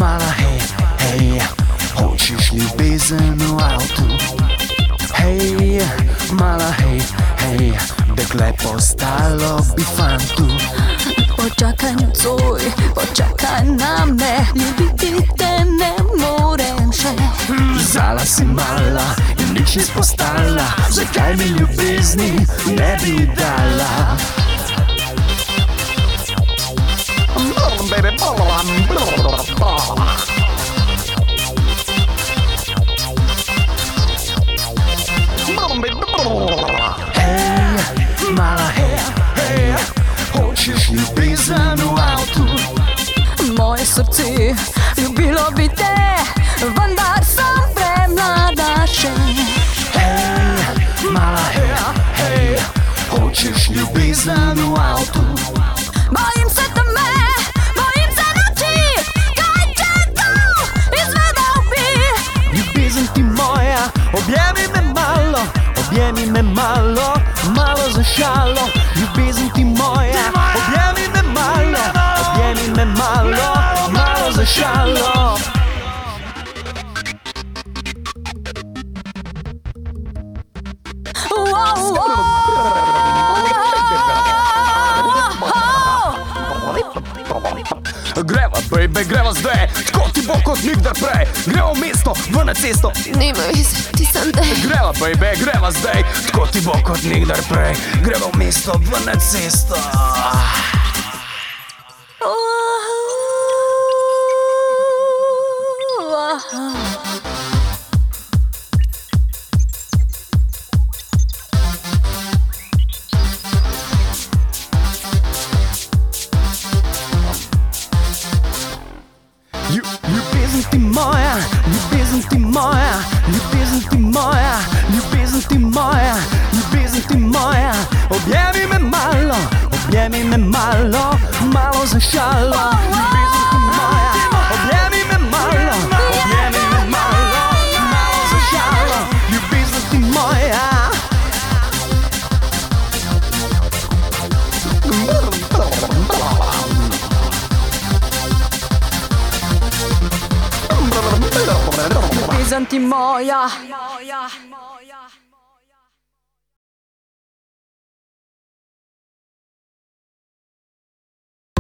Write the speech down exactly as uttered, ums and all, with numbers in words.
mala, hej, hej, hočeš ljubezen v avtu? Hej, mala, hej, hej, dekle postalo bi fantu. Počakaj nocoj, počakaj na me, ljubiti te ne morem še. Zala si mala in nič nis postala, zakaj mi ljubezni ne bi dala? Hej, mala, hej, hej, hočeš ljubezen v avtu? Moje srce ljubilo bi te, vendar sem premlada še. Hej, mala, hej, hej, hočeš ljubezen v avtu? Bojim se teme, bojim se noči, kaj če to izvedel bi. Ljubezen ti moja, objemi me malo, objemi me malo, malo za šalo. Ljubezen ti moja, objemi me malo, objemi me malo, malo za šalo. Wow, wow. Greva, baby, greva zdaj, tako ti bo kot nikdar prej. Greva v mesto, ven na cesto. Nima veze, ti sem te. Greva, baby, greva zdaj, tako ti bo kot nikdar prej. Greva v mesto, ven na cesto. Ljubezen ti moja, ljubezen ti moja, ljubezen ti moja, ljubezen ti moja, ljubezen ti moja. Objemi me malo, objemi me malo, malo za šalo. Ljubezen ti moja, objemi me malo, objemi me malo, malo za šalo. Ljubezen ti moja. Ljubezen ti moja.